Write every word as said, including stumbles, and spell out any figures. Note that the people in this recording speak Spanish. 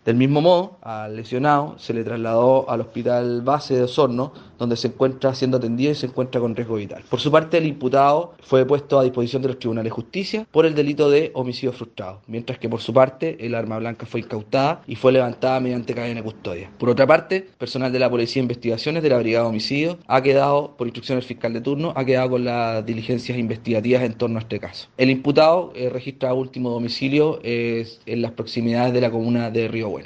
Del mismo modo, al lesionado se le trasladó al hospital base de Osorno, donde se encuentra siendo atendido y se encuentra con riesgo vital. Por su parte, el imputado fue puesto a disposición de los tribunales de justicia por el delito de homicidio frustrado, mientras que por su parte el arma blanca fue incautada y fue levantada mediante cadena de custodia. Por otra parte, personal de la Policía de Investigaciones de la Brigada de Homicidios ha quedado, por instrucción del fiscal de turno, ha quedado con las diligencias investigativas en torno a este caso. El imputado eh, registra último domicilio eh, en las proximidades de la comuna de Río Bueno.